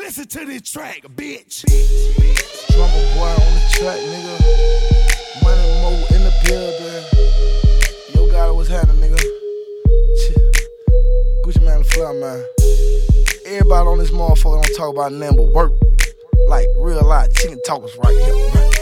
Listen to this track, bitch. Drummer boy on the track, nigga. Money Mo in the building. Yo, God, what's happening, nigga? Gucci Mane, the fly, man. Everybody on this motherfucker don't talk about nothing but work. Like, real life chicken talkers right here, man.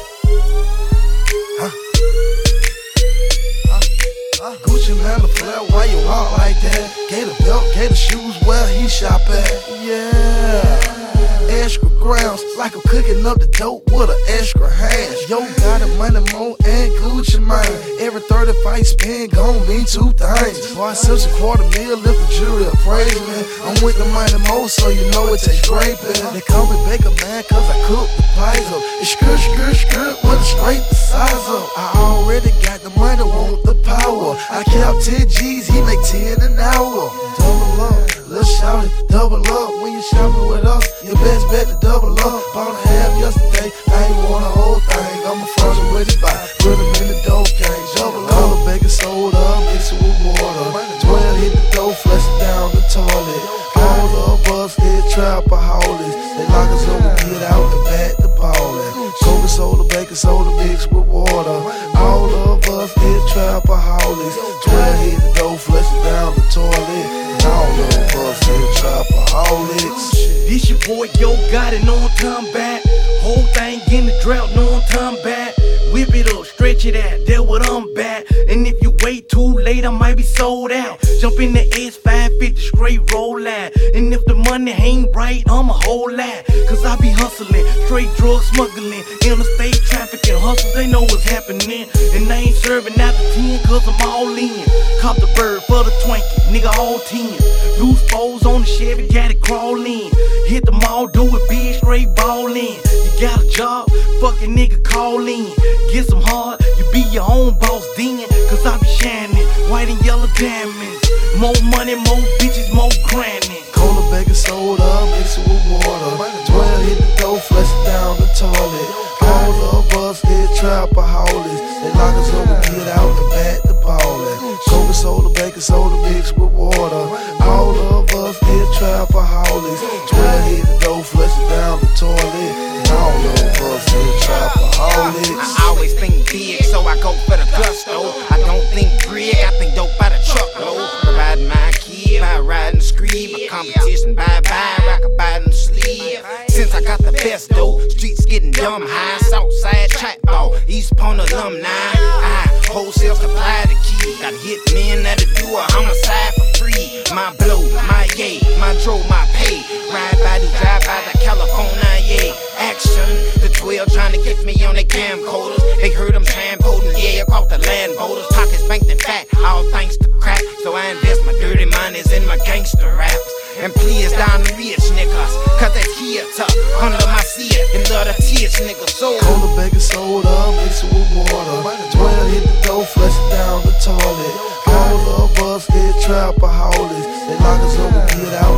Gucci Mane, the fly, why you walk like that? Gator belt, gator shoes, where he shop at? Yeah. Extra grams, like I'm cooking up the dope with an extra hash. Yo, got a Money Mo and Gucci Mane. Every 35 spin gon' mean two things. Boy, I sell a $250,000 if the jury appraise me. I'm with the Money Mo, so you know it takes scraping. They call me Baker Man, cause I cook the pies up. It's skirt, with a scrape the size up. I already got the money, want the power. I kept 10 G's, he make 10 an hour. Double up, let's shout it, double up. When you shopping with us, your best bet to double up. Bought a half yesterday, I ain't want a whole thing. I'm a frozen with it by, put them in the dope cage. Double up, color baking soda, mix it with water. 12 hit the dough, flush it down the toilet. All of us is trapaholics. They lock us up and get out and back the ballin'. Coca soda, baking soda, mixed with water. All of us is trapaholics. 12 hit the dough, flush it down the toilet. All of us is trapaholics. This your boy, yo, got it, no one turn back. Whole thing in the drought, no one turn back. Whip it up, stretch it out, there what I'm back. And if you wait too late, I might be sold out. Jump in the S550, straight roll out. And if the money ain't right, I'm a whole lot. Cause I be hustling, straight drug smuggling, interstate trafficking, hustle, they know what's happening. And I ain't serving out the 10 cause I'm all in. Cop the bird for the Twinkie, nigga all 10. Loose foes on the Chevy, got it crawl in. Hit the mall, do it big, straight ball in. You got a job, fucking nigga call in. Get some hard, you be your own boss then. Cause I be shining, white and yellow diamonds. More money, more bitches, more grinding. Cola, baking soda, mix it with water. 12 hit the dough, flush it down the toilet. All of us is trapaholics. They lock us up and get out and back the ballin'. Coca soda, baking soda, mixed with water. All of us is trapaholics. 12 hit the dough, flush it down the toilet. All of us is trapaholics. I always think big, so I go for the gusto. I don't think big, I think dope by the truckload. Providing my kid by riding the screed. My competition bye-bye, rock-a-bye in the sleeve. Since I got the best dope, streets getting dumb high. Southside track ball, East Point alumni. I wholesale supply the key. Got hit men that'll do a homicide for free. My blow, my yay, my dro, my pay. Ride by the drive by the California, yeah. Action, the 12 trying to get me on their camcorders. They heard them trampoling, yeah, across the land borders. Pockets banked and fat, all thanks to crack. So I invest my dirty monies in my gangster raps. And please down the rich niggas, cause that's here tough. Under my seat, and love the tears niggas so. Cola, baking soda, mix it with water. 12 hit the dough, flush it down the toilet. All of us is trapaholics. They lock us up and get out